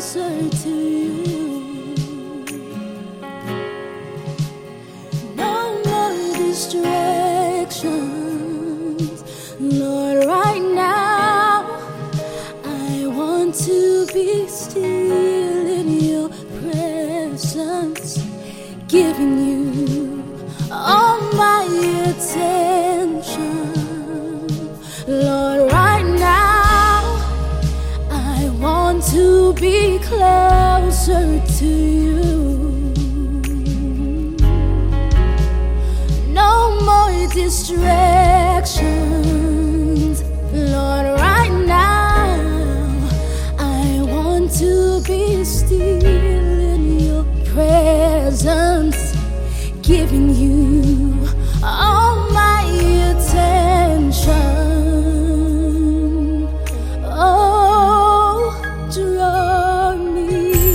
closer to you. No more distractions, Lord. Right now, I want to be still in your presence, giving you all my attention, Lord. Right now, I want to be closer to you. No more distractions, Lord. Right now, I want to be still in your presence, giving you all my attention. Oh, draw me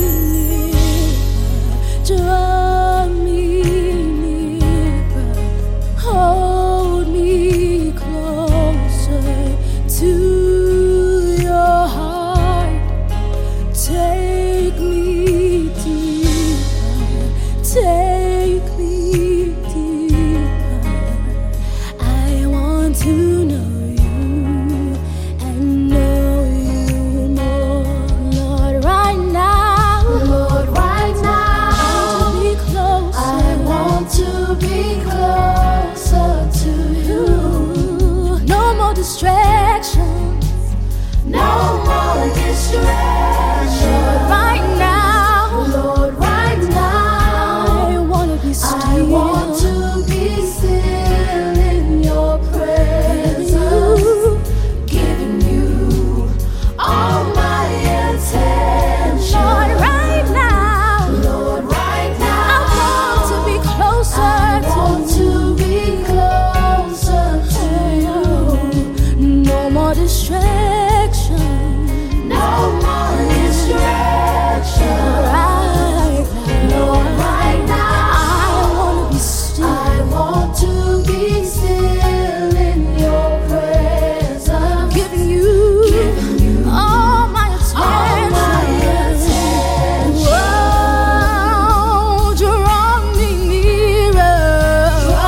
near, draw me nearer, hold me closer to your heart, take me deeper, take me deeper. I want to know you and know you more, Lord. Right now, Lord, right now, I want to be closer to you. No more distractions, no more distractions. Lord. Right now, Lord, right now, I want to be still. I want to be still in your presence, giving you all my attention. Lord, right now, Lord, right I now, want to be closer I want to be closer to you. No more distractions. No more distractions. Right Lord, right now, I now, want to be still. I want to be still in your presence, Giving you all my all my attention. attention. Whoa, draw me nearer.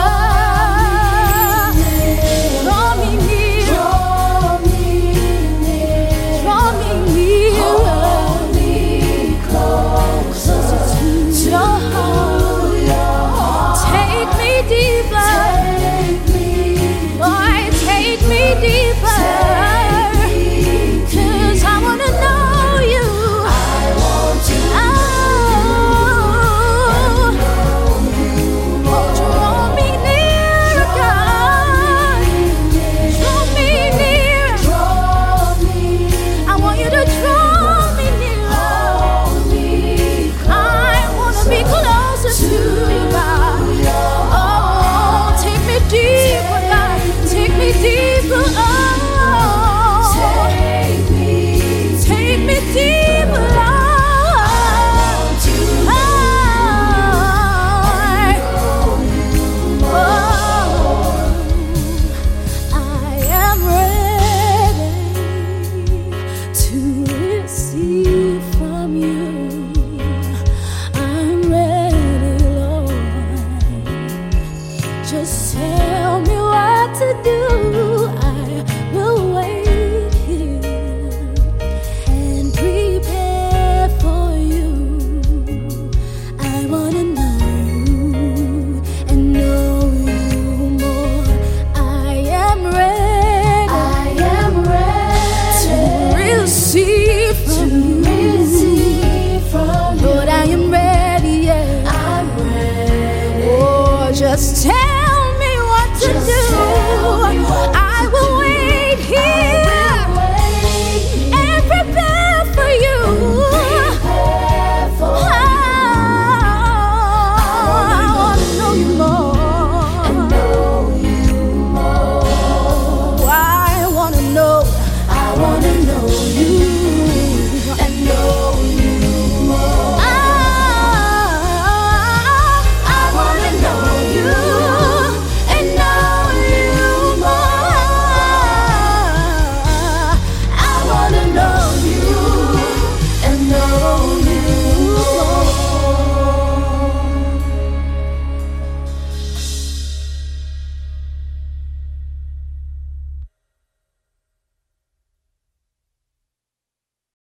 Draw me nearer. Draw me near, Draw me nearer. hold me closer To your heart. your heart. Take me deeper. Take me Boy, take me deeper.